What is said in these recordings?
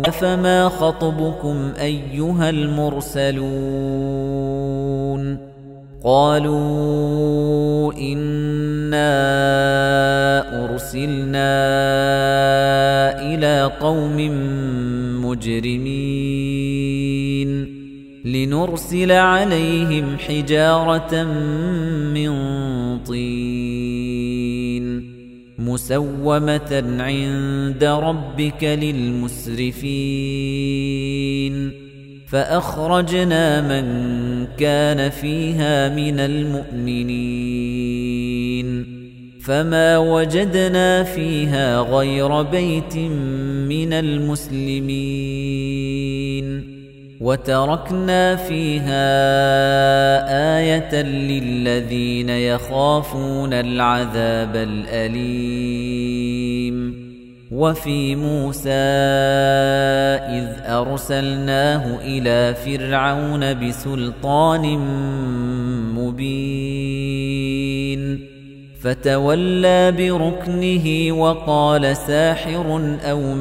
فما خطبكم أيها المرسلون قالوا إنا أرسلنا إلى قوم مجرمين لنرسل عليهم حجارة من طين مسومة عند ربك للمسرفين فأخرجنا من كان فيها من المؤمنين فما وجدنا فيها غير بيت من المسلمين وتركنا فيها آية للذين يخافون العذاب الأليم وفي موسى إذ أرسلناه إلى فرعون بسلطان مبين فتولى بركنه وقال ساحر أو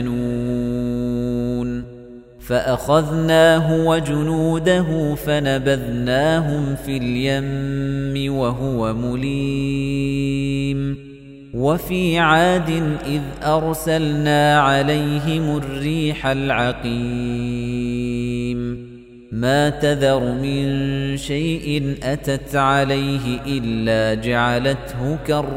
مجنون فأخذناه وجنوده فنبذناهم في اليم وهو مليم وفي عاد إذ أرسلنا عليهم الريح العقيم ما تذر من شيء أتت عليه إلا جعلته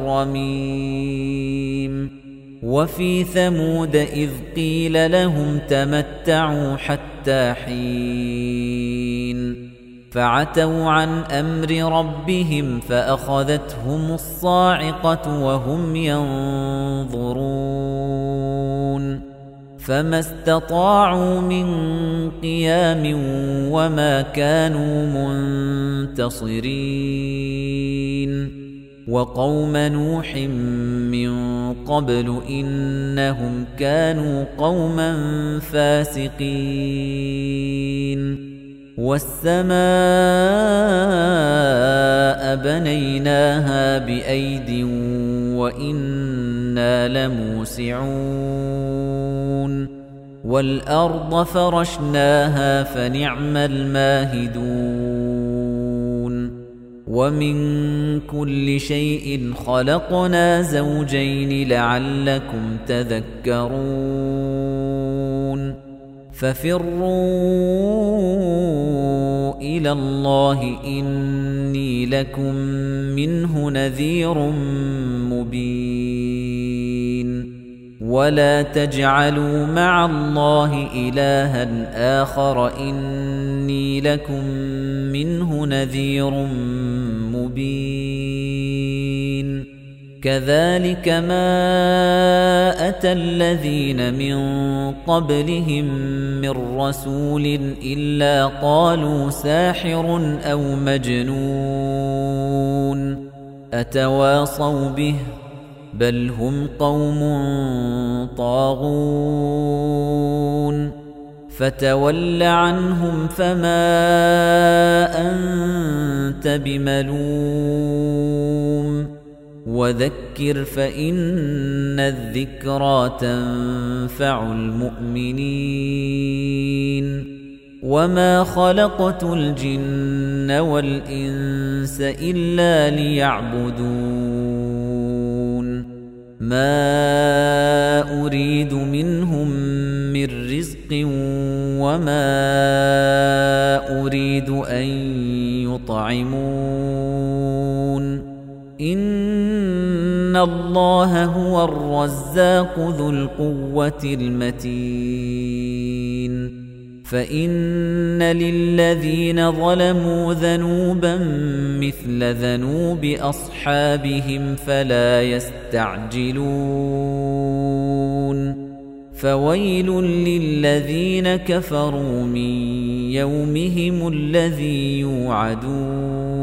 كالرميم وفي ثمود إذ قيل لهم تمتعوا حتى حين فعتوا عن أمر ربهم فأخذتهم الصاعقة وهم ينظرون فما استطاعوا من قيام وما كانوا منتصرين وقوم نوح من قبل إنهم كانوا قوما فاسقين والسماء بنيناها بأيد وإنا لموسعون والأرض فرشناها فنعم الماهدون ومن كل شيء خلقنا زوجين لعلكم تذكرون ففروا إلى الله إني لكم منه نذير مبين ولا تجعلوا مع الله إلها آخر إني لكم منه نذير مبين كذلك ما أتى الذين من قبلهم من رسول إلا قالوا ساحر أو مجنون أتواصوا به بل هم قوم طاغون فتول عنهم فما أنت بملوم وذكر فإن الذكرى تنفع المؤمنين وما خلقت الجن والإنس إلا ليعبدون ما أريد منهم من رزق وما أريد أن يطعمون إن الله هو الرزاق ذو القوة المتين فإن للذين ظلموا ذنوبا مثل ذنوب أصحابهم فلا يستعجلون فويل للذين كفروا من يومهم الذي يوعدون